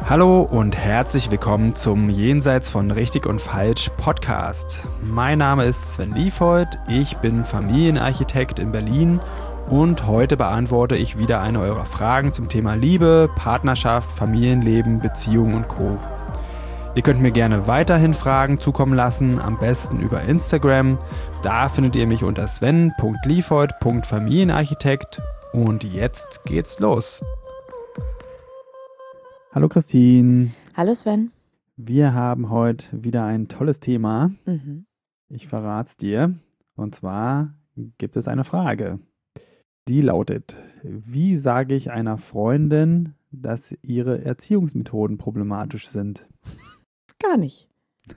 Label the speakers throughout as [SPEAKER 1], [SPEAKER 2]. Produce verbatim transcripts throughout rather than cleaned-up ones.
[SPEAKER 1] Hallo und herzlich willkommen zum Jenseits von Richtig und Falsch Podcast. Mein Name ist Sven Liefhold, ich bin Familienarchitekt in Berlin und heute beantworte ich wieder eine eurer Fragen zum Thema Liebe, Partnerschaft, Familienleben, Beziehungen und Co. Ihr könnt mir gerne weiterhin Fragen zukommen lassen, am besten über Instagram. Da findet ihr mich unter sven punkt liefhold punkt familienarchitekt und jetzt geht's los. Hallo Christine.
[SPEAKER 2] Hallo Sven.
[SPEAKER 1] Wir haben heute wieder ein tolles Thema.
[SPEAKER 2] Mhm.
[SPEAKER 1] Ich verrate es dir. Und zwar gibt es eine Frage. Die lautet: Wie sage ich einer Freundin, dass ihre Erziehungsmethoden problematisch sind?
[SPEAKER 2] Gar nicht.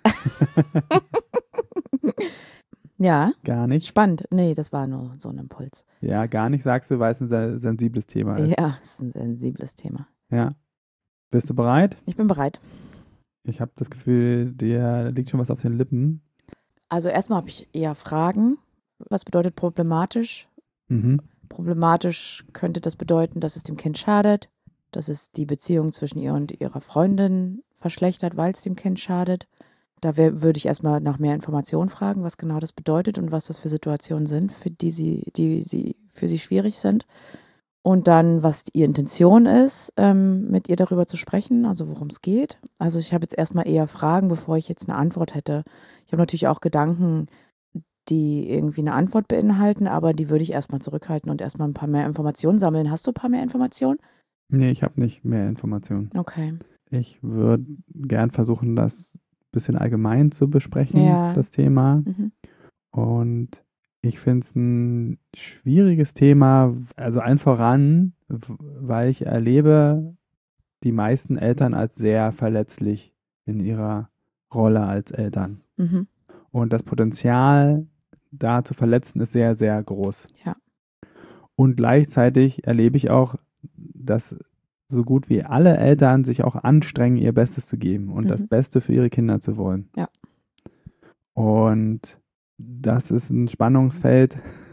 [SPEAKER 2] Ja.
[SPEAKER 1] Gar nicht?
[SPEAKER 2] Spannend. Nee, das war nur so ein Impuls.
[SPEAKER 1] Ja, gar nicht sagst du, weil es ein sehr sensibles Thema ist.
[SPEAKER 2] Ja, es ist ein sensibles Thema.
[SPEAKER 1] Ja. Bist du bereit?
[SPEAKER 2] Ich bin bereit.
[SPEAKER 1] Ich habe das Gefühl, dir liegt schon was auf den Lippen.
[SPEAKER 2] Also erstmal habe ich eher Fragen. Was bedeutet problematisch?
[SPEAKER 1] Mhm.
[SPEAKER 2] Problematisch könnte das bedeuten, dass es dem Kind schadet, dass es die Beziehung zwischen ihr und ihrer Freundin verschlechtert, weil es dem Kind schadet. Da wär, würde ich erstmal nach mehr Informationen fragen, was genau das bedeutet und was das für Situationen sind, für die sie, die sie für sie schwierig sind. Und dann, was ihre Intention ist, ähm, mit ihr darüber zu sprechen, also worum es geht. Also ich habe jetzt erstmal eher Fragen, bevor ich jetzt eine Antwort hätte. Ich habe natürlich auch Gedanken, die irgendwie eine Antwort beinhalten, aber die würde ich erstmal zurückhalten und erstmal ein paar mehr Informationen sammeln. Hast du ein paar mehr Informationen?
[SPEAKER 1] Nee, ich habe nicht mehr Informationen.
[SPEAKER 2] Okay.
[SPEAKER 1] Ich würde gern versuchen, das ein bisschen allgemein zu besprechen,
[SPEAKER 2] Ja.
[SPEAKER 1] das Thema.
[SPEAKER 2] Mhm.
[SPEAKER 1] Und ich finde es ein schwieriges Thema, also allen voran, w- weil ich erlebe die meisten Eltern als sehr verletzlich in ihrer Rolle als Eltern.
[SPEAKER 2] Mhm.
[SPEAKER 1] Und das Potenzial, da zu verletzen, ist sehr, sehr groß.
[SPEAKER 2] Ja.
[SPEAKER 1] Und gleichzeitig erlebe ich auch, dass so gut wie alle Eltern sich auch anstrengen, ihr Bestes zu geben und
[SPEAKER 2] Mhm.
[SPEAKER 1] das Beste für ihre Kinder zu wollen.
[SPEAKER 2] Ja.
[SPEAKER 1] Und das ist ein Spannungsfeld,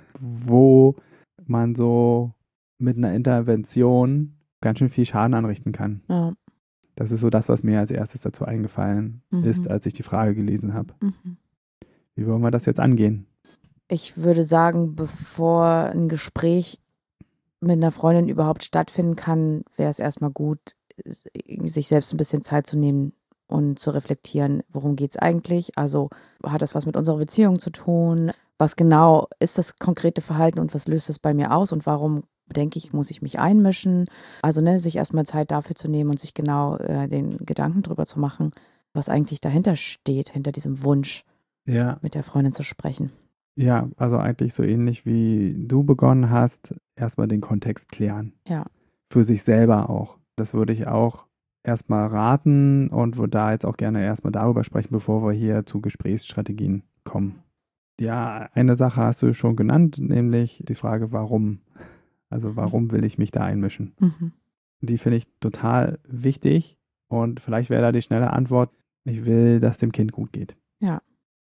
[SPEAKER 1] wo man so mit einer Intervention ganz schön viel Schaden anrichten kann.
[SPEAKER 2] Ja.
[SPEAKER 1] Das ist so das, was mir als erstes dazu eingefallen
[SPEAKER 2] Mhm.
[SPEAKER 1] ist, als ich die Frage gelesen habe.
[SPEAKER 2] Mhm.
[SPEAKER 1] Wie wollen wir das jetzt angehen?
[SPEAKER 2] Ich würde sagen, bevor ein Gespräch mit einer Freundin überhaupt stattfinden kann, wäre es erstmal gut, sich selbst ein bisschen Zeit zu nehmen und zu reflektieren, worum geht es eigentlich? Also hat das was mit unserer Beziehung zu tun? Was genau ist das konkrete Verhalten und was löst es bei mir aus und warum denke ich, muss ich mich einmischen? Also ne, sich erstmal Zeit dafür zu nehmen und sich genau äh, den Gedanken drüber zu machen, was eigentlich dahinter steht, hinter diesem Wunsch,
[SPEAKER 1] Ja,
[SPEAKER 2] mit der Freundin zu sprechen.
[SPEAKER 1] ja, also eigentlich so ähnlich wie du begonnen hast, erstmal den Kontext klären.
[SPEAKER 2] Ja.
[SPEAKER 1] Für sich selber auch. Das würde ich auch erstmal raten und würde da jetzt auch gerne erstmal darüber sprechen, bevor wir hier zu Gesprächsstrategien kommen. Ja, eine Sache hast du schon genannt, nämlich die Frage, warum? Also warum will ich mich da einmischen?
[SPEAKER 2] Mhm.
[SPEAKER 1] Die finde ich total wichtig und vielleicht wäre da die schnelle Antwort, ich will, dass dem Kind gut geht.
[SPEAKER 2] Ja.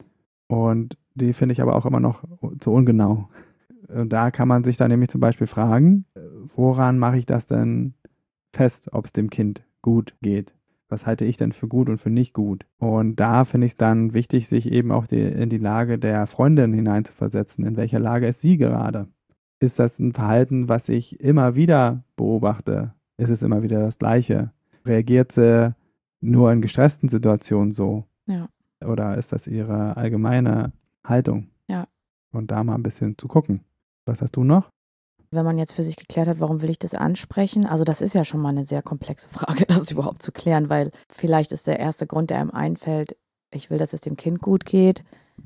[SPEAKER 1] Und die finde ich aber auch immer noch zu ungenau. Und da kann man sich dann nämlich zum Beispiel fragen, woran mache ich das denn fest, ob es dem Kind gut geht? Was halte ich denn für gut und für nicht gut? Und da finde ich es dann wichtig, sich eben auch die, in die Lage der Freundin hineinzuversetzen. In welcher Lage ist sie gerade? Ist das ein Verhalten, was ich immer wieder beobachte? Ist es immer wieder das Gleiche? Reagiert sie nur in gestressten Situationen so?
[SPEAKER 2] Ja.
[SPEAKER 1] Oder ist das ihre allgemeine Haltung?
[SPEAKER 2] Ja.
[SPEAKER 1] Und da mal ein bisschen zu gucken. Was hast du noch?
[SPEAKER 2] Wenn man jetzt für sich geklärt hat, warum will ich das ansprechen? Also das ist ja schon mal eine sehr komplexe Frage, das überhaupt zu klären, weil vielleicht ist der erste Grund, der einem einfällt, ich will, dass es dem Kind gut geht,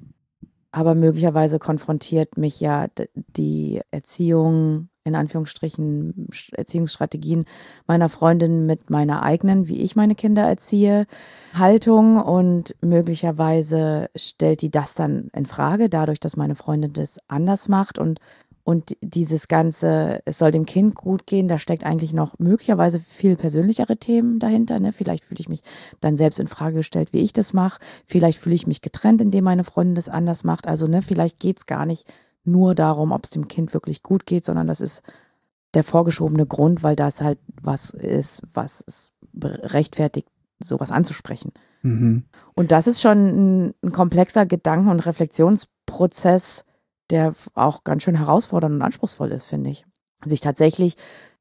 [SPEAKER 2] aber möglicherweise konfrontiert mich ja d- die Erziehung, in Anführungsstrichen, Sch- Erziehungsstrategien meiner Freundin mit meiner eigenen, wie ich meine Kinder erziehe, Haltung und möglicherweise stellt die das dann in Frage, dadurch, dass meine Freundin das anders macht und Und dieses Ganze, es soll dem Kind gut gehen, da steckt eigentlich noch möglicherweise viel persönlichere Themen dahinter. Ne? Vielleicht fühle ich mich dann selbst in Frage gestellt, wie ich das mache. Vielleicht fühle ich mich getrennt, indem meine Freundin das anders macht. Also ne, vielleicht geht es gar nicht nur darum, ob es dem Kind wirklich gut geht, sondern das ist der vorgeschobene Grund, weil das halt was ist, was es rechtfertigt, sowas anzusprechen.
[SPEAKER 1] Mhm.
[SPEAKER 2] Und das ist schon ein, ein komplexer Gedanken- und Reflexionsprozess, der auch ganz schön herausfordernd und anspruchsvoll ist, finde ich. Sich tatsächlich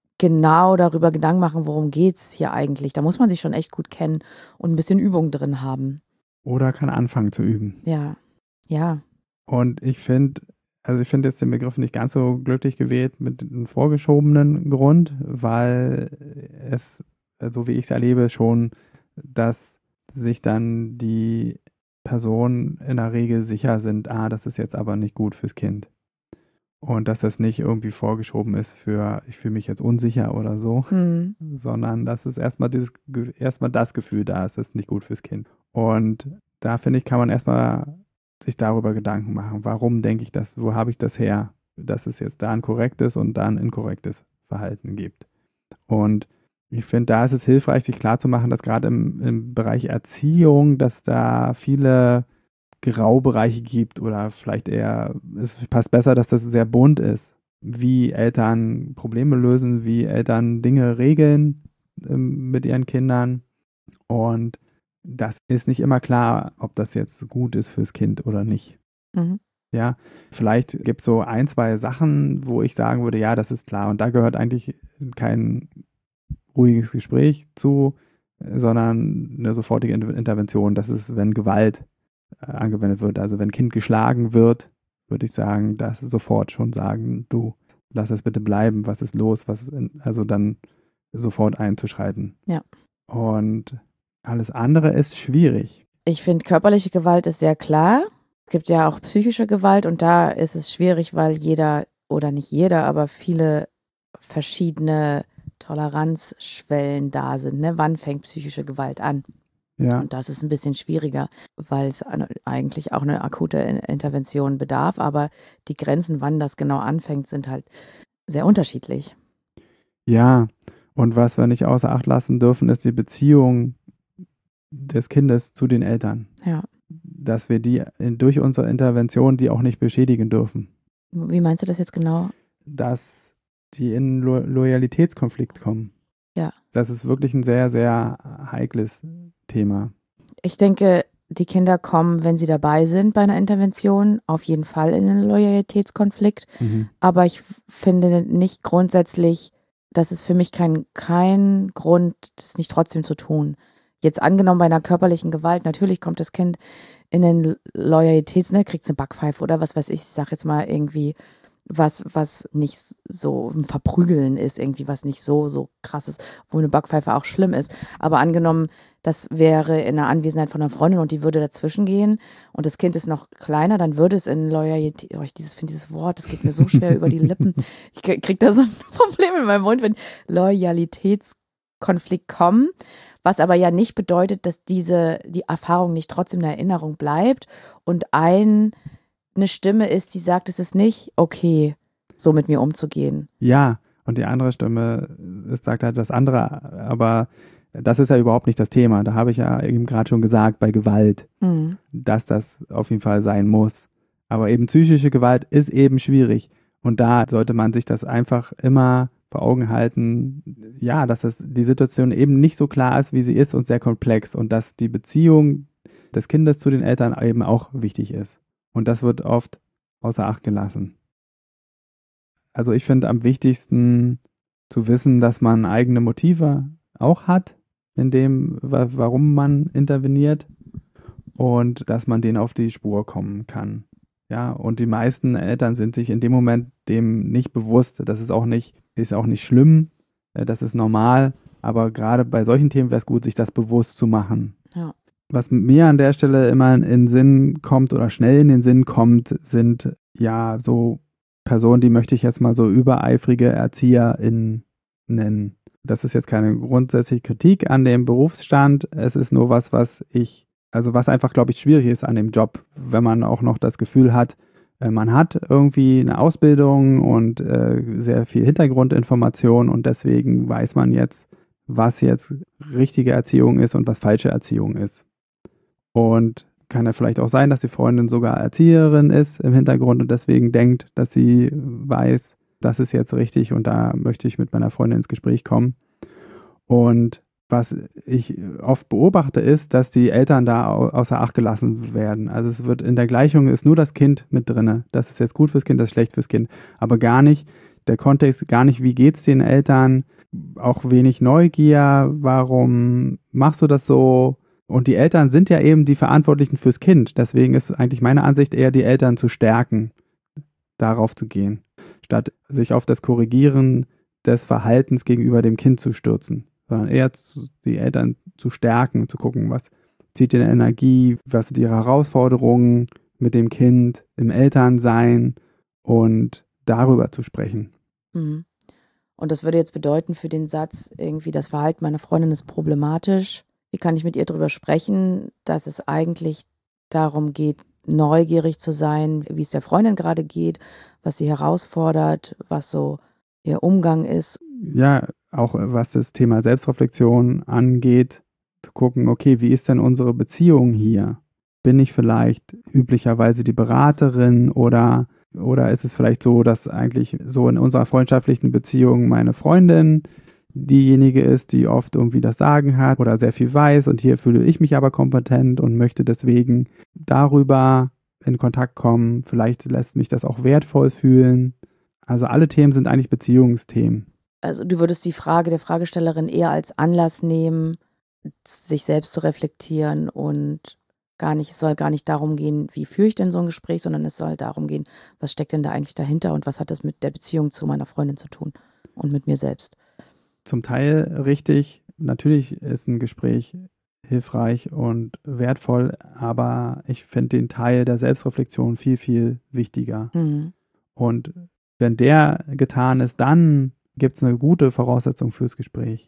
[SPEAKER 2] genau darüber Gedanken machen, worum geht's hier eigentlich. Da muss man sich schon echt gut kennen und ein bisschen Übung drin haben.
[SPEAKER 1] Oder kann anfangen zu üben.
[SPEAKER 2] Ja, ja.
[SPEAKER 1] Und ich finde, also ich finde jetzt den Begriff nicht ganz so glücklich gewählt mit einem vorgeschobenen Grund, weil es, so wie ich es erlebe, schon, dass sich dann die Personen in der Regel sicher sind, ah, das ist jetzt aber nicht gut fürs Kind. Und dass das nicht irgendwie vorgeschoben ist für, ich fühle mich jetzt unsicher oder so,
[SPEAKER 2] Hm.
[SPEAKER 1] sondern dass es erstmal dieses, erstmal das Gefühl da ist, das ist nicht gut fürs Kind. Und da finde ich, kann man erstmal sich darüber Gedanken machen. Warum denke ich das, wo habe ich das her, dass es jetzt da ein korrektes und da ein inkorrektes Verhalten gibt. Und ich finde, da ist es hilfreich, sich klarzumachen, dass gerade im, im Bereich Erziehung, dass da viele Graubereiche gibt oder vielleicht eher, es passt besser, dass das sehr bunt ist, wie Eltern Probleme lösen, wie Eltern Dinge regeln ähm, mit ihren Kindern. Und das ist nicht immer klar, ob das jetzt gut ist fürs Kind oder nicht.
[SPEAKER 2] Mhm.
[SPEAKER 1] Ja, vielleicht gibt es so ein, zwei Sachen, wo ich sagen würde, ja, das ist klar. Und da gehört eigentlich kein ruhiges Gespräch zu, sondern eine sofortige Intervention. Das ist, wenn Gewalt äh, angewendet wird. Also wenn ein Kind geschlagen wird, würde ich sagen, das sofort schon sagen, du, lass das bitte bleiben, was ist los, was ist in, also dann sofort einzuschreiten.
[SPEAKER 2] Ja.
[SPEAKER 1] Und alles andere ist schwierig.
[SPEAKER 2] Ich finde, körperliche Gewalt ist sehr klar. Es gibt ja auch psychische Gewalt und da ist es schwierig, weil jeder, oder nicht jeder, aber viele verschiedene Toleranzschwellen da sind. Ne? Wann fängt psychische Gewalt an?
[SPEAKER 1] Ja.
[SPEAKER 2] Und das ist ein bisschen schwieriger, weil es eigentlich auch eine akute Intervention bedarf, aber die Grenzen, wann das genau anfängt, sind halt sehr unterschiedlich.
[SPEAKER 1] Ja, und was wir nicht außer Acht lassen dürfen, ist die Beziehung des Kindes zu den Eltern.
[SPEAKER 2] Ja.
[SPEAKER 1] Dass wir die durch unsere Intervention die auch nicht beschädigen dürfen.
[SPEAKER 2] Wie meinst du das jetzt genau?
[SPEAKER 1] Dass die in Lo- Loyalitätskonflikt kommen.
[SPEAKER 2] Ja.
[SPEAKER 1] Das ist wirklich ein sehr, sehr heikles Thema.
[SPEAKER 2] Ich denke, die Kinder kommen, wenn sie dabei sind bei einer Intervention, auf jeden Fall in einen Loyalitätskonflikt.
[SPEAKER 1] Mhm.
[SPEAKER 2] Aber ich finde nicht grundsätzlich, das ist für mich kein, kein Grund, das nicht trotzdem zu tun. Jetzt angenommen bei einer körperlichen Gewalt, natürlich kommt das Kind in den Loyalitäts, ne, kriegt eine Backpfeife oder was weiß ich, ich sag jetzt mal irgendwie was, was nicht so ein Verprügeln ist, irgendwie was nicht so, so krass ist, wo eine Backpfeife auch schlimm ist. Aber angenommen, das wäre in der Anwesenheit von einer Freundin und die würde dazwischen gehen und das Kind ist noch kleiner, dann würde es in Loyalität, oh, ich dieses, finde dieses Wort, das geht mir so schwer über die Lippen. Ich krieg da so ein Problem in meinem Mund, wenn Loyalitätskonflikt kommen. Was aber ja nicht bedeutet, dass diese, die Erfahrung nicht trotzdem in Erinnerung bleibt und ein, eine Stimme ist, die sagt, es ist nicht okay, so mit mir umzugehen.
[SPEAKER 1] Ja, und die andere Stimme sagt halt das andere, aber das ist ja überhaupt nicht das Thema. Da habe ich ja eben gerade schon gesagt, bei Gewalt,
[SPEAKER 2] Mhm.
[SPEAKER 1] dass das auf jeden Fall sein muss. Aber eben psychische Gewalt ist eben schwierig. Und da sollte man sich das einfach immer vor Augen halten, ja, dass das die Situation eben nicht so klar ist, wie sie ist und sehr komplex und dass die Beziehung des Kindes zu den Eltern eben auch wichtig ist. Und das wird oft außer Acht gelassen. Also ich finde am wichtigsten zu wissen, dass man eigene Motive auch hat, in dem, warum man interveniert und dass man denen auf die Spur kommen kann. Ja, und die meisten Eltern sind sich in dem Moment dem nicht bewusst. Das ist auch nicht, ist auch nicht schlimm, das ist normal, aber gerade bei solchen Themen wäre es gut, sich das bewusst zu machen.
[SPEAKER 2] Ja.
[SPEAKER 1] Was mir an der Stelle immer in den Sinn kommt oder schnell in den Sinn kommt, sind ja so Personen, die möchte ich jetzt mal so übereifrige ErzieherInnen nennen. Das ist jetzt keine grundsätzliche Kritik an dem Berufsstand, es ist nur was, was ich Also was einfach, glaube ich, schwierig ist an dem Job, wenn man auch noch das Gefühl hat, äh, man hat irgendwie eine Ausbildung und äh, sehr viel Hintergrundinformation und deswegen weiß man jetzt, was jetzt richtige Erziehung ist und was falsche Erziehung ist. Und kann ja vielleicht auch sein, dass die Freundin sogar Erzieherin ist im Hintergrund und deswegen denkt, dass sie weiß, das ist jetzt richtig und da möchte ich mit meiner Freundin ins Gespräch kommen. Und was ich oft beobachte, ist, dass die Eltern da außer Acht gelassen werden. Also es wird in der Gleichung ist nur das Kind mit drin. Das ist jetzt gut fürs Kind, das ist schlecht fürs Kind. Aber gar nicht, der Kontext, gar nicht, wie geht's den Eltern, auch wenig Neugier, warum machst du das so? Und die Eltern sind ja eben die Verantwortlichen fürs Kind. Deswegen ist eigentlich meine Ansicht eher, die Eltern zu stärken, darauf zu gehen, statt sich auf das Korrigieren des Verhaltens gegenüber dem Kind zu stürzen, sondern eher zu, die Eltern zu stärken, zu gucken, was zieht ihre Energie, was sind ihre Herausforderungen mit dem Kind im Elternsein und darüber zu sprechen.
[SPEAKER 2] Mhm. Und das würde jetzt bedeuten für den Satz, irgendwie das Verhalten meiner Freundin ist problematisch. Wie kann ich mit ihr darüber sprechen, dass es eigentlich darum geht, neugierig zu sein, wie es der Freundin gerade geht, was sie herausfordert, was so ihr Umgang ist.
[SPEAKER 1] Ja, auch was das Thema Selbstreflexion angeht, zu gucken, okay, wie ist denn unsere Beziehung hier? Bin ich vielleicht üblicherweise die Beraterin oder Oder ist es vielleicht so, dass eigentlich so in unserer freundschaftlichen Beziehung meine Freundin diejenige ist, die oft irgendwie das Sagen hat oder sehr viel weiß und hier fühle ich mich aber kompetent und möchte deswegen darüber in Kontakt kommen. Vielleicht lässt mich das auch wertvoll fühlen. Also alle Themen sind eigentlich Beziehungsthemen.
[SPEAKER 2] Also du würdest die Frage der Fragestellerin eher als Anlass nehmen, sich selbst zu reflektieren und gar nicht, es soll gar nicht darum gehen, wie führe ich denn so ein Gespräch, sondern es soll darum gehen, was steckt denn da eigentlich dahinter und was hat das mit der Beziehung zu meiner Freundin zu tun und mit mir selbst.
[SPEAKER 1] Zum Teil richtig. Natürlich ist ein Gespräch hilfreich und wertvoll, aber ich finde den Teil der Selbstreflexion viel, viel wichtiger.
[SPEAKER 2] Mhm.
[SPEAKER 1] Und wenn der getan ist, dann gibt es eine gute Voraussetzung fürs Gespräch.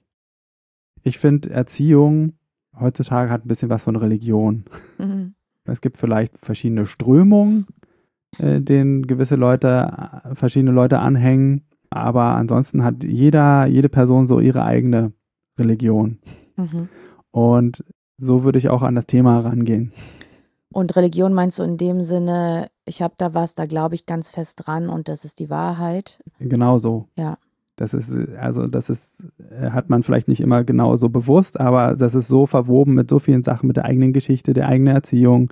[SPEAKER 1] Ich finde, Erziehung heutzutage hat ein bisschen was von Religion.
[SPEAKER 2] Mhm.
[SPEAKER 1] Es gibt vielleicht verschiedene Strömungen, äh, denen gewisse Leute, verschiedene Leute anhängen, aber ansonsten hat jeder, jede Person so ihre eigene Religion.
[SPEAKER 2] Mhm.
[SPEAKER 1] Und so würde ich auch an das Thema rangehen.
[SPEAKER 2] Und Religion meinst du in dem Sinne, ich habe da was, da glaube ich ganz fest dran und das ist die Wahrheit?
[SPEAKER 1] Genau so.
[SPEAKER 2] Ja.
[SPEAKER 1] Das ist, also das ist, hat man vielleicht nicht immer genau so bewusst, aber das ist so verwoben mit so vielen Sachen, mit der eigenen Geschichte, der eigenen Erziehung,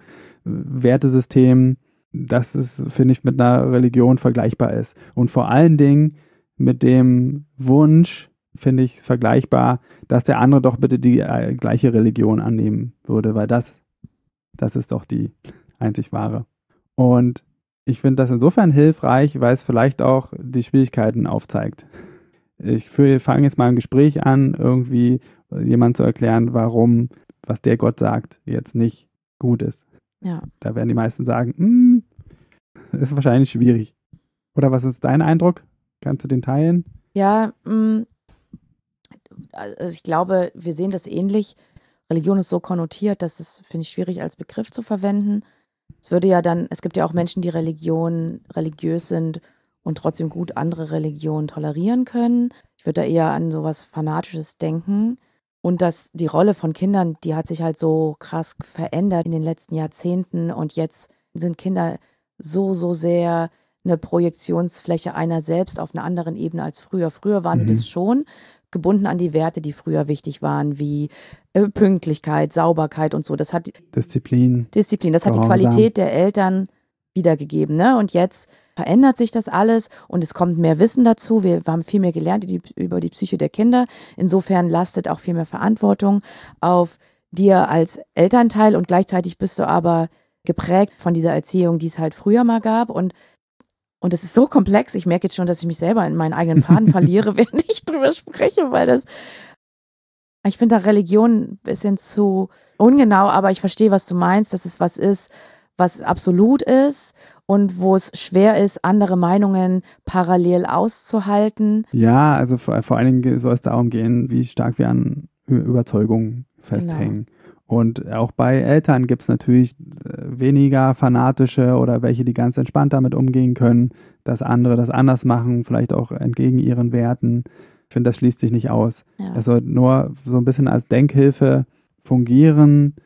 [SPEAKER 1] Wertesystem, dass es, finde ich, mit einer Religion vergleichbar ist. Und vor allen Dingen mit dem Wunsch, finde ich, vergleichbar, dass der andere doch bitte die äh, gleiche Religion annehmen würde, weil das, das ist doch die einzig wahre. Und ich finde das insofern hilfreich, weil es vielleicht auch die Schwierigkeiten aufzeigt. Ich fange jetzt mal ein Gespräch an, irgendwie jemand zu erklären, warum, was der Gott sagt, jetzt nicht gut ist.
[SPEAKER 2] Ja.
[SPEAKER 1] Da werden die meisten sagen, hm, ist wahrscheinlich schwierig. Oder was ist dein Eindruck? Kannst du den teilen?
[SPEAKER 2] Ja, mh, also ich glaube, wir sehen das ähnlich. Religion ist so konnotiert, dass es, finde ich, schwierig als Begriff zu verwenden. Es würde ja dann, es gibt ja auch Menschen, die Religion, religiös sind und trotzdem gut andere Religionen tolerieren können. Ich würde da eher an sowas Fanatisches denken. Und dass die Rolle von Kindern, die hat sich halt so krass verändert in den letzten Jahrzehnten. Und jetzt sind Kinder so, so sehr eine Projektionsfläche einer selbst auf einer anderen Ebene als früher. Früher waren
[SPEAKER 1] Mhm.
[SPEAKER 2] sie das schon, gebunden an die Werte, die früher wichtig waren, wie äh, Pünktlichkeit, Sauberkeit und so. Das hat
[SPEAKER 1] Disziplin.
[SPEAKER 2] Disziplin, das hat die
[SPEAKER 1] Gehorsam.
[SPEAKER 2] Qualität der Eltern wiedergegeben, ne? Und jetzt verändert sich das alles und es kommt mehr Wissen dazu. Wir, wir haben viel mehr gelernt die, über die Psyche der Kinder. Insofern lastet auch viel mehr Verantwortung auf dir als Elternteil und gleichzeitig bist du aber geprägt von dieser Erziehung, die es halt früher mal gab. Und Und es ist so komplex, ich merke jetzt schon, dass ich mich selber in meinen eigenen Faden verliere, während ich drüber spreche, weil das, ich finde da Religion ein bisschen zu ungenau, aber ich verstehe, was du meinst, dass es was ist, was absolut ist und wo es schwer ist, andere Meinungen parallel auszuhalten.
[SPEAKER 1] Ja, also vor, vor allen Dingen soll es darum gehen, wie stark wir an Überzeugungen festhängen. Genau. Und auch bei Eltern gibt es natürlich weniger fanatische oder welche, die ganz entspannt damit umgehen können, dass andere das anders machen, vielleicht auch entgegen ihren Werten. Ich finde, das schließt sich nicht aus.
[SPEAKER 2] Ja.
[SPEAKER 1] Es soll nur so ein bisschen als Denkhilfe fungieren,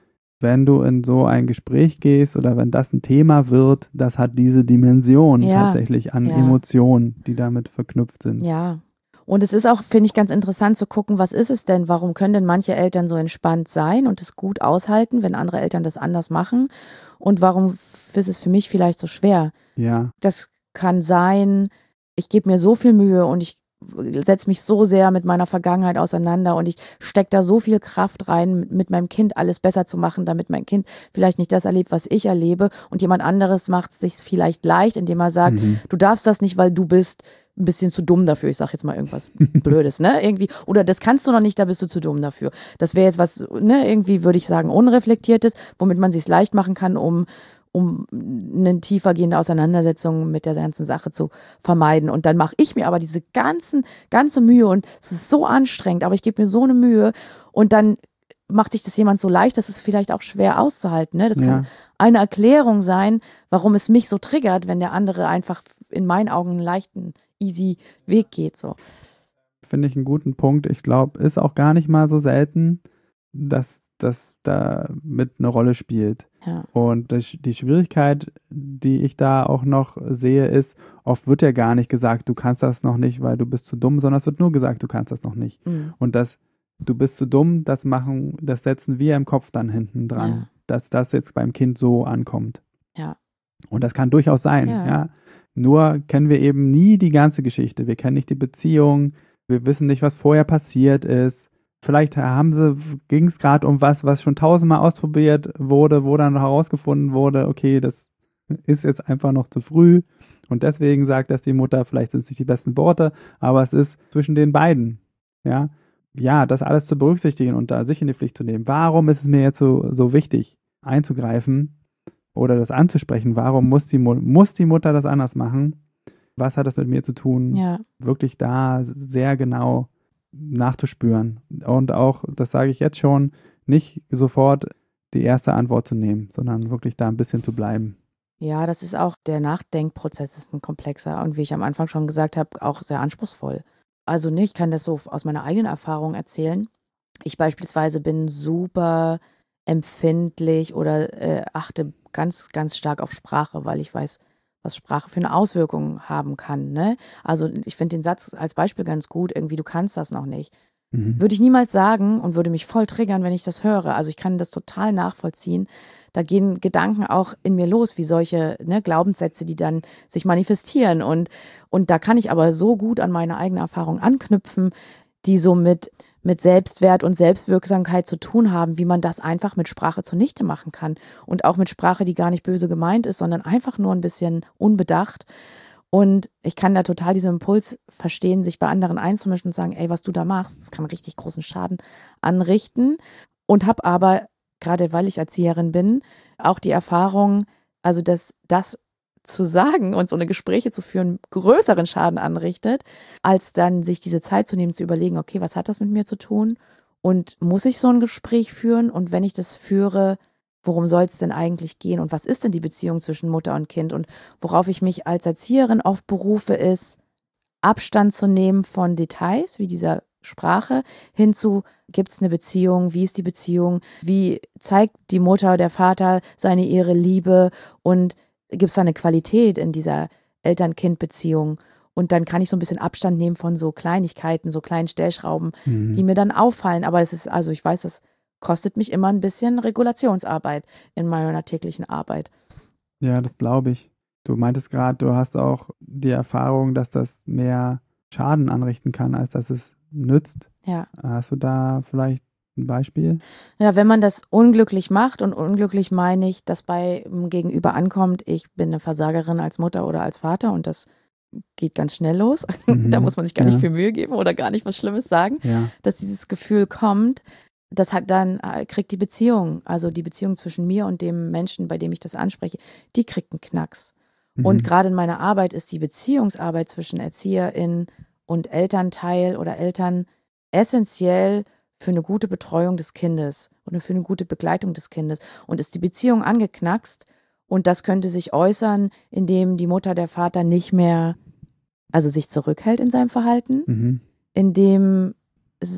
[SPEAKER 1] wenn du in so ein Gespräch gehst oder wenn das ein Thema wird, das hat diese Dimension
[SPEAKER 2] Ja,
[SPEAKER 1] tatsächlich an
[SPEAKER 2] ja.
[SPEAKER 1] Emotionen, die damit verknüpft sind.
[SPEAKER 2] Ja. Und es ist auch, finde ich, ganz interessant zu gucken, was ist es denn? Warum können denn manche Eltern so entspannt sein und es gut aushalten, wenn andere Eltern das anders machen? Und warum ist es für mich vielleicht so schwer?
[SPEAKER 1] Ja,
[SPEAKER 2] Das kann sein, ich gebe mir so viel Mühe und ich setze mich so sehr mit meiner Vergangenheit auseinander und ich stecke da so viel Kraft rein, mit, mit meinem Kind alles besser zu machen, damit mein Kind vielleicht nicht das erlebt, was ich erlebe, und jemand anderes macht es sich vielleicht leicht, indem er sagt,
[SPEAKER 1] mhm.
[SPEAKER 2] du darfst das nicht, weil du bist ein bisschen zu dumm dafür. Ich sage jetzt mal irgendwas Blödes, ne? Irgendwie, oder das kannst du noch nicht, da bist du zu dumm dafür. Das wäre jetzt was, ne, irgendwie würde ich sagen, Unreflektiertes, womit man sich leicht machen kann, um um eine tiefergehende Auseinandersetzung mit der ganzen Sache zu vermeiden. Und dann mache ich mir aber diese ganzen, ganze Mühe und es ist so anstrengend, aber ich gebe mir so eine Mühe und dann macht sich das jemand so leicht, dass es vielleicht auch schwer auszuhalten. Ne? Das
[SPEAKER 1] Ja.
[SPEAKER 2] kann eine Erklärung sein, warum es mich so triggert, wenn der andere einfach in meinen Augen einen leichten, easy Weg geht. So.
[SPEAKER 1] Finde ich einen guten Punkt. Ich glaube, ist auch gar nicht mal so selten, dass das da mit eine Rolle spielt.
[SPEAKER 2] Ja.
[SPEAKER 1] Und das, die Schwierigkeit, die ich da auch noch sehe, ist, oft wird ja gar nicht gesagt, du kannst das noch nicht, weil du bist zu dumm, sondern es wird nur gesagt, du kannst das noch nicht.
[SPEAKER 2] Mhm.
[SPEAKER 1] Und das, du bist zu dumm, das machen, das setzen wir im Kopf dann hinten dran,
[SPEAKER 2] Ja.
[SPEAKER 1] dass das jetzt beim Kind so ankommt.
[SPEAKER 2] Ja.
[SPEAKER 1] Und das kann durchaus sein,
[SPEAKER 2] Ja.
[SPEAKER 1] ja. Nur kennen wir eben nie die ganze Geschichte. Wir kennen nicht die Beziehung, wir wissen nicht, was vorher passiert ist. Vielleicht haben sie, ging es gerade um was, was schon tausendmal ausprobiert wurde, wo dann herausgefunden wurde, okay, das ist jetzt einfach noch zu früh. Und deswegen sagt das die Mutter, vielleicht sind es nicht die besten Worte, aber es ist zwischen den beiden. Ja, ja, das alles zu berücksichtigen und da sich in die Pflicht zu nehmen. Warum ist es mir jetzt so, so wichtig, einzugreifen oder das anzusprechen? Warum muss die, muss die Mutter das anders machen? Was hat das mit mir zu tun?
[SPEAKER 2] Ja.
[SPEAKER 1] Wirklich da sehr genau nachzuspüren. Und auch, das sage ich jetzt schon, nicht sofort die erste Antwort zu nehmen, sondern wirklich da ein bisschen zu bleiben.
[SPEAKER 2] Ja, das ist auch, der Nachdenkprozess ist ein komplexer und wie ich am Anfang schon gesagt habe, auch sehr anspruchsvoll. Also ne, ich kann das so aus meiner eigenen Erfahrung erzählen. Ich beispielsweise bin super empfindlich oder äh, achte ganz, ganz stark auf Sprache, weil ich weiß, was Sprache für eine Auswirkung haben kann. Ne? Also ich finde den Satz als Beispiel ganz gut, irgendwie, du kannst das noch nicht.
[SPEAKER 1] Mhm.
[SPEAKER 2] Würde ich niemals sagen und würde mich voll triggern, wenn ich das höre. Also ich kann das total nachvollziehen. Da gehen Gedanken auch in mir los, wie solche ne, Glaubenssätze, die dann sich manifestieren. Und, und da kann ich aber so gut an meine eigene Erfahrung anknüpfen, die so mit, mit Selbstwert und Selbstwirksamkeit zu tun haben, wie man das einfach mit Sprache zunichte machen kann. Und auch mit Sprache, die gar nicht böse gemeint ist, sondern einfach nur ein bisschen unbedacht. Und ich kann da total diesen Impuls verstehen, sich bei anderen einzumischen und sagen, ey, was du da machst, das kann richtig großen Schaden anrichten. Und habe aber, gerade weil ich Erzieherin bin, auch die Erfahrung, also dass das zu sagen und so eine Gespräche zu führen, größeren Schaden anrichtet, als dann sich diese Zeit zu nehmen, zu überlegen, okay, was hat das mit mir zu tun? Und muss ich so ein Gespräch führen? Und wenn ich das führe, worum soll es denn eigentlich gehen? Und was ist denn die Beziehung zwischen Mutter und Kind? Und worauf ich mich als Erzieherin oft berufe, ist, Abstand zu nehmen von Details, wie dieser Sprache, hinzu, gibt es eine Beziehung, wie ist die Beziehung, wie zeigt die Mutter, der Vater seine ihre Liebe und gibt es da eine Qualität in dieser Eltern-Kind-Beziehung? Und dann kann ich so ein bisschen Abstand nehmen von so Kleinigkeiten, so kleinen Stellschrauben,
[SPEAKER 1] Mhm.
[SPEAKER 2] die mir dann auffallen. Aber es ist, also ich weiß, das kostet mich immer ein bisschen Regulationsarbeit in meiner täglichen Arbeit.
[SPEAKER 1] Ja, das glaube ich. Du meintest gerade, du hast auch die Erfahrung, dass das mehr Schaden anrichten kann, als dass es nützt.
[SPEAKER 2] Ja.
[SPEAKER 1] Hast du da vielleicht ein Beispiel?
[SPEAKER 2] Ja, wenn man das unglücklich macht, und unglücklich meine ich, dass bei dem Gegenüber ankommt, ich bin eine Versagerin als Mutter oder als Vater und das geht ganz schnell los.
[SPEAKER 1] Mhm.
[SPEAKER 2] Da muss man sich gar
[SPEAKER 1] Ja.
[SPEAKER 2] nicht viel Mühe geben oder gar nicht was Schlimmes sagen,
[SPEAKER 1] Ja.
[SPEAKER 2] dass dieses Gefühl kommt. Das hat dann, äh, kriegt die Beziehung, also die Beziehung zwischen mir und dem Menschen, bei dem ich das anspreche, die kriegt einen Knacks.
[SPEAKER 1] Mhm.
[SPEAKER 2] Und gerade in meiner Arbeit ist die Beziehungsarbeit zwischen Erzieherin und Elternteil oder Eltern essentiell für eine gute Betreuung des Kindes oder für eine gute Begleitung des Kindes. Und ist die Beziehung angeknackst, und das könnte sich äußern, indem die Mutter, der Vater nicht mehr, also sich zurückhält in seinem Verhalten,
[SPEAKER 1] Mhm.
[SPEAKER 2] indem es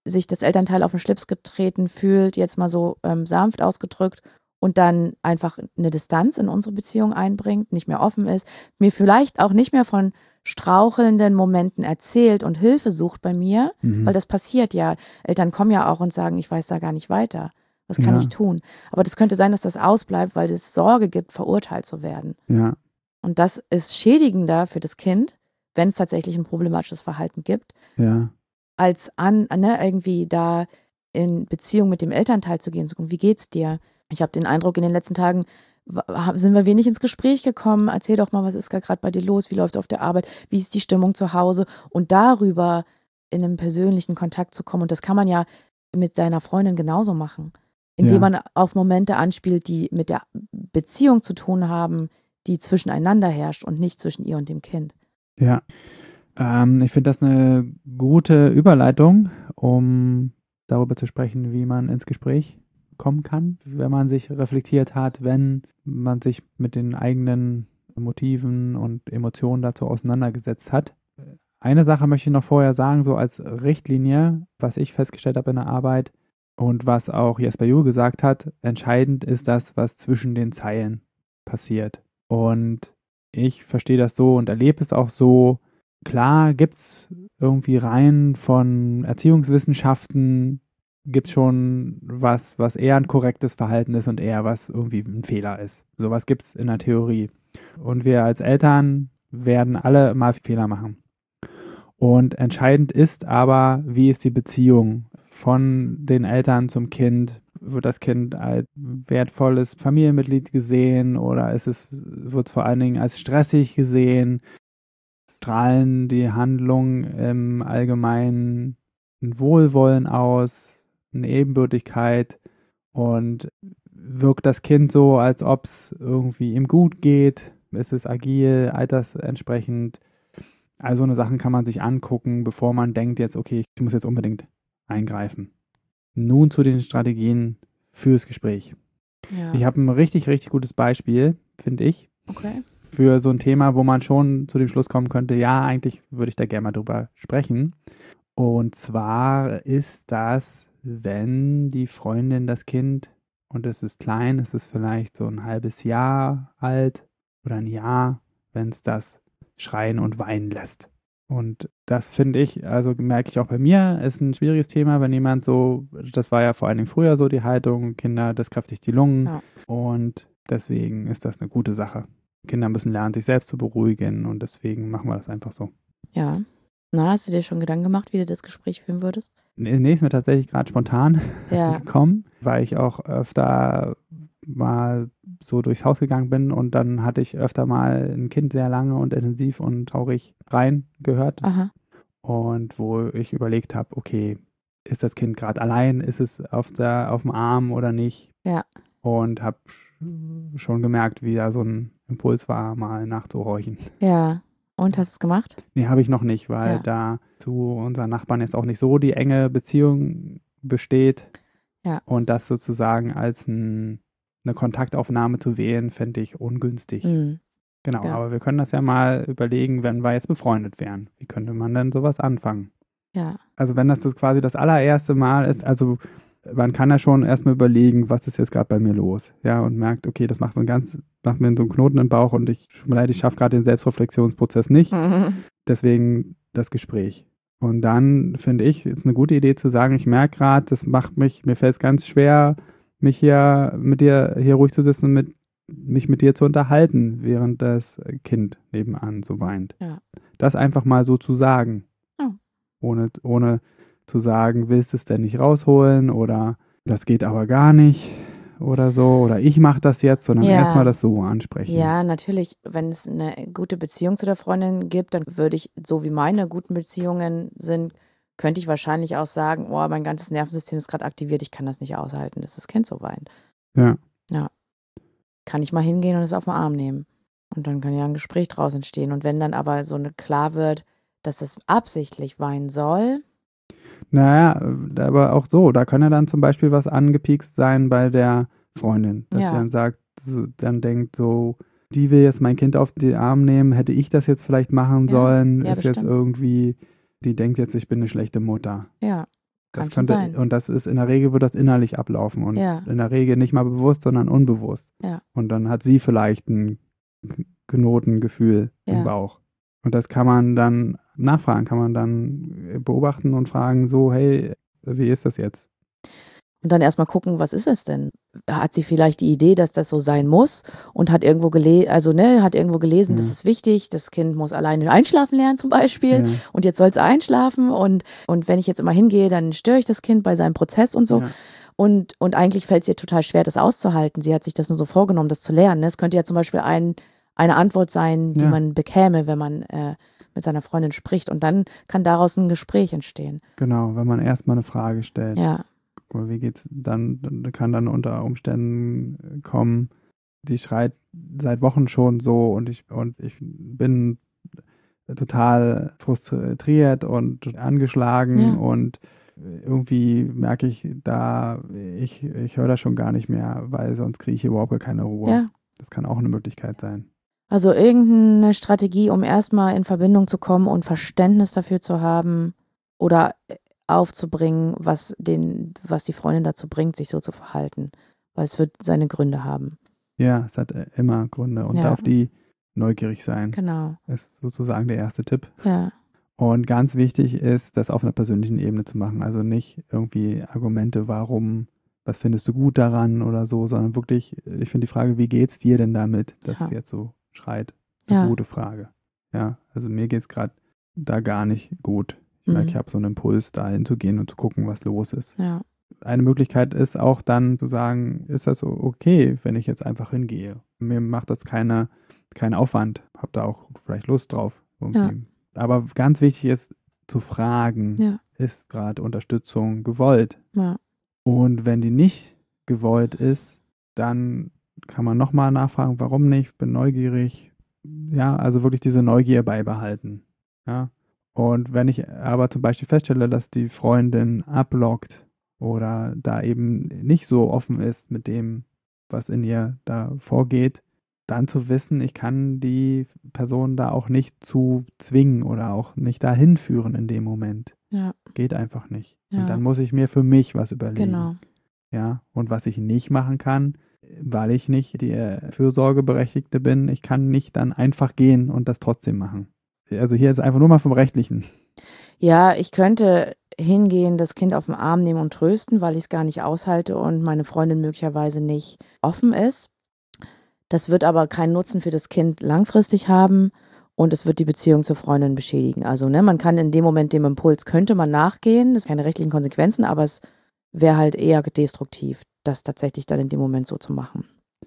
[SPEAKER 2] sich das Elternteil auf den Schlips getreten fühlt, jetzt mal so ähm, sanft ausgedrückt, und dann einfach eine Distanz in unsere Beziehung einbringt, nicht mehr offen ist, mir vielleicht auch nicht mehr von strauchelnden Momenten erzählt und Hilfe sucht bei mir,
[SPEAKER 1] Mhm.
[SPEAKER 2] weil das passiert ja. Eltern kommen ja auch und sagen, ich weiß da gar nicht weiter. Was kann
[SPEAKER 1] Ja.
[SPEAKER 2] ich tun? Aber das könnte sein, dass das ausbleibt, weil es Sorge gibt, verurteilt zu werden.
[SPEAKER 1] Ja.
[SPEAKER 2] Und das ist schädigender für das Kind, wenn es tatsächlich ein problematisches Verhalten gibt,
[SPEAKER 1] Ja.
[SPEAKER 2] als an, ne, irgendwie da in Beziehung mit dem Elternteil zu gehen, zu gucken, wie geht's dir? Ich habe den Eindruck, in den letzten Tagen wa- sind wir wenig ins Gespräch gekommen. Erzähl doch mal, was ist gerade bei dir los? Wie läuft es auf der Arbeit? Wie ist die Stimmung zu Hause? Und darüber in einen persönlichen Kontakt zu kommen. Und das kann man ja mit seiner Freundin genauso machen, indem
[SPEAKER 1] Ja.
[SPEAKER 2] man auf Momente anspielt, die mit der Beziehung zu tun haben, die zwischeneinander herrscht und nicht zwischen ihr und dem Kind.
[SPEAKER 1] Ja. Ähm, ich finde das eine gute Überleitung, um darüber zu sprechen, wie man ins Gespräch kommen kann, wenn man sich reflektiert hat, wenn man sich mit den eigenen Motiven und Emotionen dazu auseinandergesetzt hat. Eine Sache möchte ich noch vorher sagen, so als Richtlinie, was ich festgestellt habe in der Arbeit und was auch Jesper Juhl gesagt hat, entscheidend ist das, was zwischen den Zeilen passiert. Und ich verstehe das so und erlebe es auch so. Klar gibt es irgendwie Reihen von Erziehungswissenschaften, gibt es schon was, was eher ein korrektes Verhalten ist und eher was irgendwie ein Fehler ist. Sowas gibt es in der Theorie. Und wir als Eltern werden alle mal Fehler machen. Und entscheidend ist aber, wie ist die Beziehung von den Eltern zum Kind? Wird das Kind als wertvolles Familienmitglied gesehen oder ist es, wird es vor allen Dingen als stressig gesehen? Strahlen die Handlung im Allgemeinen ein Wohlwollen aus, eine Ebenbürtigkeit und wirkt das Kind so, als ob es irgendwie ihm gut geht? Ist es agil, altersentsprechend? All so eine Sachen kann man sich angucken, bevor man denkt jetzt, okay, ich muss jetzt unbedingt eingreifen. Nun zu den Strategien fürs Gespräch.
[SPEAKER 2] Ja.
[SPEAKER 1] Ich habe ein richtig, richtig gutes Beispiel, finde ich,
[SPEAKER 2] Okay.
[SPEAKER 1] für so ein Thema, wo man schon zu dem Schluss kommen könnte, ja, eigentlich würde ich da gerne mal drüber sprechen. Und zwar ist das, wenn die Freundin das Kind, und es ist klein, es ist vielleicht so ein halbes Jahr alt oder ein Jahr, wenn es das schreien und weinen lässt. Und das finde ich, also merke ich auch bei mir, ist ein schwieriges Thema, wenn jemand so, das war ja vor allen Dingen früher so die Haltung, Kinder, das kräftigt die Lungen.
[SPEAKER 2] Ja.
[SPEAKER 1] Und deswegen ist das eine gute Sache. Kinder müssen lernen, sich selbst zu beruhigen und deswegen machen wir das einfach so.
[SPEAKER 2] Ja. Na, hast du dir schon Gedanken gemacht, wie du das Gespräch führen würdest?
[SPEAKER 1] Nee, ist mir tatsächlich gerade spontan
[SPEAKER 2] Ja.
[SPEAKER 1] gekommen, weil ich auch öfter mal so durchs Haus gegangen bin und dann hatte ich öfter mal ein Kind sehr lange und intensiv und traurig rein gehört
[SPEAKER 2] Aha.
[SPEAKER 1] und wo ich überlegt habe, okay, ist das Kind gerade allein, ist es auf der auf dem Arm oder nicht?
[SPEAKER 2] Ja.
[SPEAKER 1] Und habe schon gemerkt, wie da so ein Impuls war, mal nachzuhorchen.
[SPEAKER 2] Ja. Und hast du es gemacht?
[SPEAKER 1] Nee, habe ich noch nicht, weil
[SPEAKER 2] Ja.
[SPEAKER 1] da zu unseren Nachbarn jetzt auch nicht so die enge Beziehung besteht.
[SPEAKER 2] Ja.
[SPEAKER 1] Und das sozusagen als ein, eine Kontaktaufnahme zu wählen, fände ich ungünstig.
[SPEAKER 2] Mhm.
[SPEAKER 1] Genau,
[SPEAKER 2] Ja.
[SPEAKER 1] aber wir können das ja mal überlegen, wenn wir jetzt befreundet wären. Wie könnte man denn sowas anfangen?
[SPEAKER 2] Ja.
[SPEAKER 1] Also wenn das, das quasi das allererste Mal ist, also man kann ja schon erstmal überlegen, was ist jetzt gerade bei mir los, ja, und merkt, okay, das macht mir ganz, macht mir so einen Knoten im Bauch und ich, tut mir leid, ich schaffe gerade den Selbstreflexionsprozess nicht,
[SPEAKER 2] Mhm.
[SPEAKER 1] deswegen das Gespräch. Und dann finde ich, ist eine gute Idee zu sagen, ich merke gerade, das macht mich, mir fällt es ganz schwer, mich hier mit dir hier ruhig zu sitzen und mit, mich mit dir zu unterhalten, während das Kind nebenan so weint.
[SPEAKER 2] Ja.
[SPEAKER 1] Das einfach mal so zu sagen,
[SPEAKER 2] Oh.
[SPEAKER 1] ohne, ohne zu sagen, willst du es denn nicht rausholen oder das geht aber gar nicht oder so oder ich mache das jetzt, sondern
[SPEAKER 2] Ja.
[SPEAKER 1] erstmal das so ansprechen.
[SPEAKER 2] Ja, natürlich, wenn es eine gute Beziehung zu der Freundin gibt, dann würde ich, so wie meine guten Beziehungen sind, könnte ich wahrscheinlich auch sagen, oh, mein ganzes Nervensystem ist gerade aktiviert, ich kann das nicht aushalten, dass das Kind so weint.
[SPEAKER 1] Ja.
[SPEAKER 2] Ja. Kann ich mal hingehen und es auf den Arm nehmen. Und dann kann ja ein Gespräch draus entstehen. Und wenn dann aber so eine klar wird, dass es absichtlich weinen soll,
[SPEAKER 1] Naja, aber auch so, da kann ja dann zum Beispiel was angepiekst sein bei der Freundin, dass
[SPEAKER 2] Ja.
[SPEAKER 1] sie dann sagt, so, dann denkt so, die will jetzt mein Kind auf den Arm nehmen, hätte ich das jetzt vielleicht machen
[SPEAKER 2] Ja,
[SPEAKER 1] sollen,
[SPEAKER 2] ja,
[SPEAKER 1] ist jetzt
[SPEAKER 2] bestimmt.
[SPEAKER 1] irgendwie, die denkt jetzt, ich bin eine schlechte Mutter.
[SPEAKER 2] ja, Kann
[SPEAKER 1] Das
[SPEAKER 2] schon
[SPEAKER 1] könnte,
[SPEAKER 2] sein.
[SPEAKER 1] und das ist in der Regel, wird das innerlich ablaufen und
[SPEAKER 2] Ja.
[SPEAKER 1] in der Regel nicht mal bewusst, sondern unbewusst.
[SPEAKER 2] Ja.
[SPEAKER 1] Und dann hat sie vielleicht ein Knotengefühl
[SPEAKER 2] Ja.
[SPEAKER 1] im Bauch. Und das kann man dann nachfragen, kann man dann beobachten und fragen so, hey, wie ist das jetzt?
[SPEAKER 2] Und dann erstmal gucken, was ist es denn? Hat sie vielleicht die Idee, dass das so sein muss und hat irgendwo gelesen, also ne, hat irgendwo gelesen,
[SPEAKER 1] Ja.
[SPEAKER 2] das ist wichtig, das Kind muss alleine einschlafen lernen zum Beispiel
[SPEAKER 1] Ja.
[SPEAKER 2] und jetzt soll es einschlafen und, und wenn ich jetzt immer hingehe, dann störe ich das Kind bei seinem Prozess und so.
[SPEAKER 1] Ja.
[SPEAKER 2] Und, und eigentlich fällt es ihr total schwer, das auszuhalten. Sie hat sich das nur so vorgenommen, das zu lernen. Es könnte ja zum Beispiel ein, eine Antwort sein, die
[SPEAKER 1] Ja.
[SPEAKER 2] man bekäme, wenn man äh, mit seiner Freundin spricht und dann kann daraus ein Gespräch entstehen.
[SPEAKER 1] Genau, wenn man erstmal eine Frage stellt.
[SPEAKER 2] Ja.
[SPEAKER 1] Guck mal, wie geht's dann, dann kann dann unter Umständen kommen, die schreit seit Wochen schon so und ich und ich bin total frustriert und angeschlagen
[SPEAKER 2] Ja.
[SPEAKER 1] und irgendwie merke ich da, ich, ich höre das schon gar nicht mehr, weil sonst kriege ich überhaupt gar keine Ruhe.
[SPEAKER 2] Ja.
[SPEAKER 1] Das kann auch eine Möglichkeit sein.
[SPEAKER 2] Also irgendeine Strategie, um erstmal in Verbindung zu kommen und Verständnis dafür zu haben oder aufzubringen, was den, was die Freundin dazu bringt, sich so zu verhalten. Weil es wird seine Gründe haben.
[SPEAKER 1] Ja, es hat immer Gründe und
[SPEAKER 2] Ja.
[SPEAKER 1] auf die neugierig sein.
[SPEAKER 2] Genau.
[SPEAKER 1] Ist sozusagen der erste Tipp.
[SPEAKER 2] Ja.
[SPEAKER 1] Und ganz wichtig ist, das auf einer persönlichen Ebene zu machen. Also nicht irgendwie Argumente, warum, was findest du gut daran oder so, sondern wirklich, ich finde die Frage, wie geht's dir denn damit, dass
[SPEAKER 2] Ja.
[SPEAKER 1] es jetzt so schreit? Eine
[SPEAKER 2] Ja.
[SPEAKER 1] gute Frage. Ja, also mir geht's gerade da gar nicht gut. Ich merke,
[SPEAKER 2] Mhm.
[SPEAKER 1] ich habe so einen Impuls, da hinzugehen und zu gucken, was los ist.
[SPEAKER 2] Ja.
[SPEAKER 1] Eine Möglichkeit ist auch dann zu sagen, ist das okay, wenn ich jetzt einfach hingehe? Mir macht das keine, keinen Aufwand. Hab da auch vielleicht Lust drauf. Irgendwie.
[SPEAKER 2] Ja.
[SPEAKER 1] Aber ganz wichtig ist zu fragen,
[SPEAKER 2] Ja.
[SPEAKER 1] ist gerade Unterstützung gewollt?
[SPEAKER 2] Ja.
[SPEAKER 1] Und wenn die nicht gewollt ist, dann kann man nochmal nachfragen, warum nicht? Bin neugierig. Ja, also wirklich diese Neugier beibehalten. Ja. Und wenn ich aber zum Beispiel feststelle, dass die Freundin ablockt oder da eben nicht so offen ist mit dem, was in ihr da vorgeht, dann zu wissen, ich kann die Person da auch nicht zu zwingen oder auch nicht dahin führen in dem Moment.
[SPEAKER 2] Ja.
[SPEAKER 1] Geht einfach nicht.
[SPEAKER 2] Ja.
[SPEAKER 1] Und dann muss ich mir für mich was überlegen.
[SPEAKER 2] Genau.
[SPEAKER 1] Ja, und was ich nicht machen kann, weil ich nicht die Fürsorgeberechtigte bin, ich kann nicht dann einfach gehen und das trotzdem machen. Also hier ist einfach nur mal vom Rechtlichen.
[SPEAKER 2] Ja, ich könnte hingehen, das Kind auf den Arm nehmen und trösten, weil ich es gar nicht aushalte und meine Freundin möglicherweise nicht offen ist. Das wird aber keinen Nutzen für das Kind langfristig haben und es wird die Beziehung zur Freundin beschädigen. Also ne, man kann in dem Moment dem Impuls, könnte man nachgehen, das sind keine rechtlichen Konsequenzen, aber es wäre halt eher destruktiv, das tatsächlich dann in dem Moment so zu machen.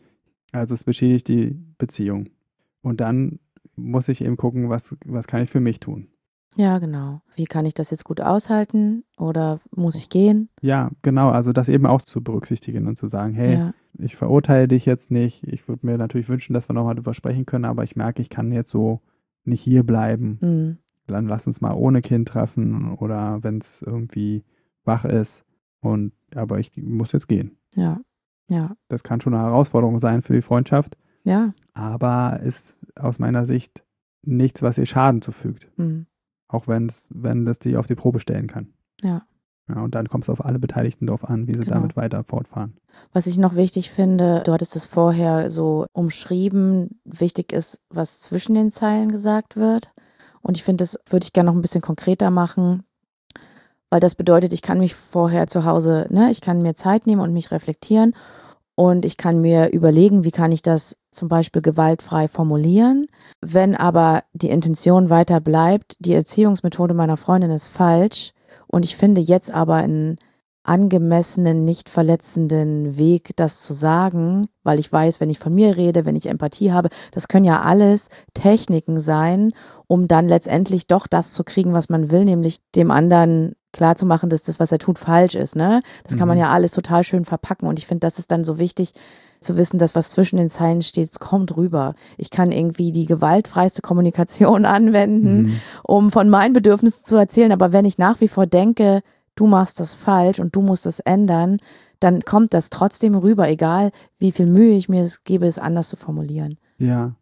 [SPEAKER 1] Also es beschädigt die Beziehung. Und dann muss ich eben gucken, was, was kann ich für mich tun.
[SPEAKER 2] Ja, genau. Wie kann ich das jetzt gut aushalten oder muss ich gehen?
[SPEAKER 1] Ja, genau, also das eben auch zu berücksichtigen und zu sagen, hey,
[SPEAKER 2] Ja.
[SPEAKER 1] ich verurteile dich jetzt nicht. Ich würde mir natürlich wünschen, dass wir nochmal drüber sprechen können, aber ich merke, ich kann jetzt so nicht hier bleiben.
[SPEAKER 2] Mhm.
[SPEAKER 1] Dann lass uns mal ohne Kind treffen oder wenn es irgendwie wach ist. Und aber ich muss jetzt gehen.
[SPEAKER 2] Ja. Ja.
[SPEAKER 1] Das kann schon eine Herausforderung sein für die Freundschaft,
[SPEAKER 2] Ja.
[SPEAKER 1] aber ist aus meiner Sicht nichts, was ihr Schaden zufügt.
[SPEAKER 2] Mhm.
[SPEAKER 1] Auch wenn's, wenn das die auf die Probe stellen kann.
[SPEAKER 2] Ja.
[SPEAKER 1] Ja, und dann kommt es auf alle Beteiligten drauf an, wie sie
[SPEAKER 2] Genau.
[SPEAKER 1] damit weiter fortfahren.
[SPEAKER 2] Was ich noch wichtig finde, du hattest es vorher so umschrieben, wichtig ist, was zwischen den Zeilen gesagt wird. Und ich finde, das würde ich gerne noch ein bisschen konkreter machen, weil das bedeutet, ich kann mich vorher zu Hause, ne, ich kann mir Zeit nehmen und mich reflektieren und ich kann mir überlegen, wie kann ich das zum Beispiel gewaltfrei formulieren. Wenn aber die Intention weiter bleibt, die Erziehungsmethode meiner Freundin ist falsch und ich finde jetzt aber einen angemessenen, nicht verletzenden Weg, das zu sagen, weil ich weiß, wenn ich von mir rede, wenn ich Empathie habe, das können ja alles Techniken sein, um dann letztendlich doch das zu kriegen, was man will, nämlich dem anderen klarzumachen, dass das, was er tut, falsch ist. Ne? Das kann man
[SPEAKER 1] Mhm.
[SPEAKER 2] ja alles total schön verpacken und ich finde, das ist dann so wichtig zu wissen, dass was zwischen den Zeilen steht, es kommt rüber. Ich kann irgendwie die gewaltfreiste Kommunikation anwenden,
[SPEAKER 1] Mhm.
[SPEAKER 2] um von meinen Bedürfnissen zu erzählen, aber wenn ich nach wie vor denke, du machst das falsch und du musst es ändern, dann kommt das trotzdem rüber, egal wie viel Mühe ich mir es gebe, es anders zu formulieren.
[SPEAKER 1] Ja,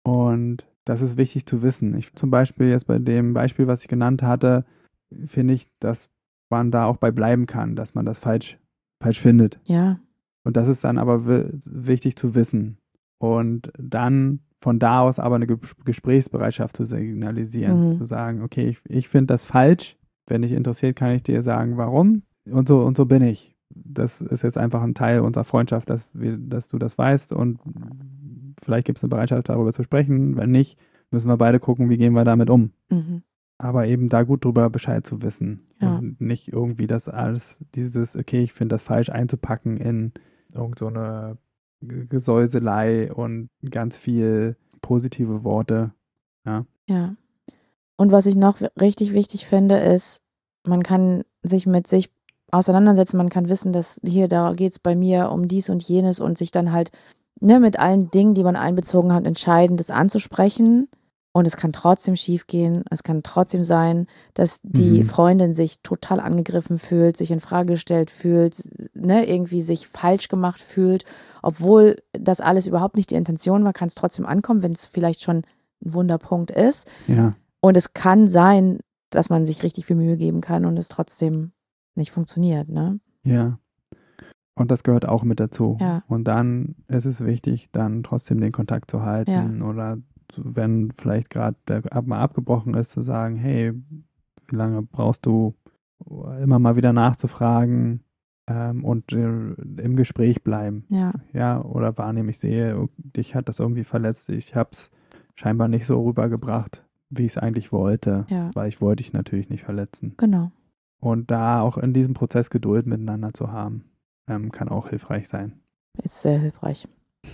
[SPEAKER 1] und das ist wichtig zu wissen. Ich zum Beispiel jetzt bei dem Beispiel, was ich genannt hatte, finde ich, dass man da auch bei bleiben kann, dass man das falsch, falsch findet.
[SPEAKER 2] Ja.
[SPEAKER 1] Und das ist dann aber w- wichtig zu wissen. Und dann von da aus aber eine Ge- Gesprächsbereitschaft zu signalisieren,
[SPEAKER 2] Mhm.
[SPEAKER 1] zu sagen, okay, ich, ich finde das falsch. Wenn dich interessiert, kann ich dir sagen, warum. Und so, und so bin ich. Das ist jetzt einfach ein Teil unserer Freundschaft, dass, wir, dass du das weißt. Und vielleicht gibt es eine Bereitschaft, darüber zu sprechen. Wenn nicht, müssen wir beide gucken, wie gehen wir damit um.
[SPEAKER 2] Mhm.
[SPEAKER 1] Aber eben da gut drüber Bescheid zu wissen.
[SPEAKER 2] Ja.
[SPEAKER 1] Und nicht irgendwie das alles, dieses, okay, ich finde das falsch, einzupacken in irgend so eine G- Gesäuselei und ganz viel positive Worte. Ja.
[SPEAKER 2] Ja. Und was ich noch w- richtig wichtig finde, ist, man kann sich mit sich auseinandersetzen, man kann wissen, dass hier, da geht es bei mir um dies und jenes und sich dann halt ne, mit allen Dingen, die man einbezogen hat, entscheiden, das anzusprechen. Und es kann trotzdem schief gehen. Es kann trotzdem sein, dass die
[SPEAKER 1] Mhm.
[SPEAKER 2] Freundin sich total angegriffen fühlt, sich in Frage gestellt fühlt, ne, irgendwie sich falsch gemacht fühlt. Obwohl das alles überhaupt nicht die Intention war, kann es trotzdem ankommen, wenn es vielleicht schon ein Wunderpunkt ist.
[SPEAKER 1] Ja.
[SPEAKER 2] Und es kann sein, dass man sich richtig viel Mühe geben kann und es trotzdem nicht funktioniert, ne?
[SPEAKER 1] Ja. Und das gehört auch mit dazu.
[SPEAKER 2] Ja.
[SPEAKER 1] Und dann ist es wichtig, dann trotzdem den Kontakt zu halten oder zu, wenn vielleicht gerade der Ab mal abgebrochen ist, zu sagen, hey, wie lange brauchst du, immer mal wieder nachzufragen ähm, und äh, im Gespräch bleiben.
[SPEAKER 2] Ja.
[SPEAKER 1] Ja, oder wahrnehmen, ich sehe, dich hat das irgendwie verletzt, ich habe es scheinbar nicht so rübergebracht, wie ich es eigentlich wollte,
[SPEAKER 2] Ja.
[SPEAKER 1] weil ich wollte dich natürlich nicht verletzen.
[SPEAKER 2] Genau.
[SPEAKER 1] Und da auch in diesem Prozess Geduld miteinander zu haben, ähm, kann auch hilfreich sein.
[SPEAKER 2] Ist sehr hilfreich.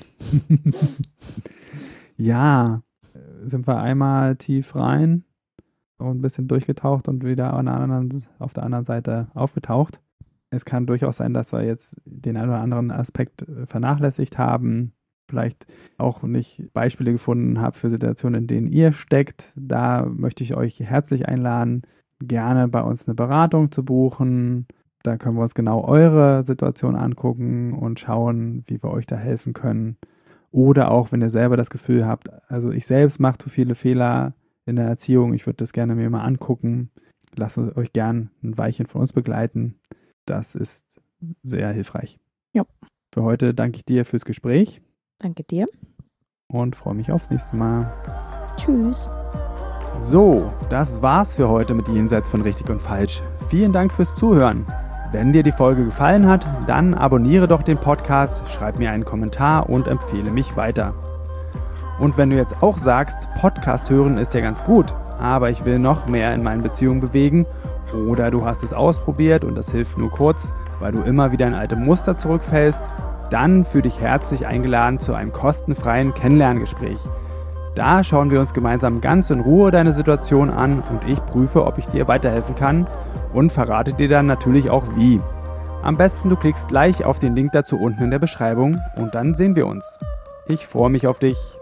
[SPEAKER 1] Ja, sind wir einmal tief rein und ein bisschen durchgetaucht und wieder an der anderen, auf der anderen Seite aufgetaucht. Es kann durchaus sein, dass wir jetzt den einen oder anderen Aspekt äh, vernachlässigt haben, vielleicht auch nicht Beispiele gefunden habe für Situationen, in denen ihr steckt. Da möchte ich euch herzlich einladen, gerne bei uns eine Beratung zu buchen. Da können wir uns genau eure Situation angucken und schauen, wie wir euch da helfen können. Oder auch, wenn ihr selber das Gefühl habt, also ich selbst mache zu viele Fehler in der Erziehung, ich würde das gerne mir mal angucken. Lasst euch gern ein Weilchen von uns begleiten. Das ist sehr hilfreich.
[SPEAKER 2] Ja.
[SPEAKER 1] Für heute danke ich dir fürs Gespräch
[SPEAKER 2] Danke dir.
[SPEAKER 1] und freue mich aufs nächste Mal.
[SPEAKER 2] Tschüss.
[SPEAKER 1] So, das war's für heute mit Jenseits von Richtig und Falsch. Vielen Dank fürs Zuhören. Wenn dir die Folge gefallen hat, dann abonniere doch den Podcast, schreib mir einen Kommentar und empfehle mich weiter. Und wenn du jetzt auch sagst, Podcast hören ist ja ganz gut, aber ich will noch mehr in meinen Beziehungen bewegen, oder du hast es ausprobiert und das hilft nur kurz, weil du immer wieder in alte Muster zurückfällst, dann fühle dich herzlich eingeladen zu einem kostenfreien Kennenlerngespräch. Da schauen wir uns gemeinsam ganz in Ruhe deine Situation an und ich prüfe, ob ich dir weiterhelfen kann und verrate dir dann natürlich auch wie. Am besten du klickst gleich auf den Link dazu unten in der Beschreibung und dann sehen wir uns. Ich freue mich auf dich.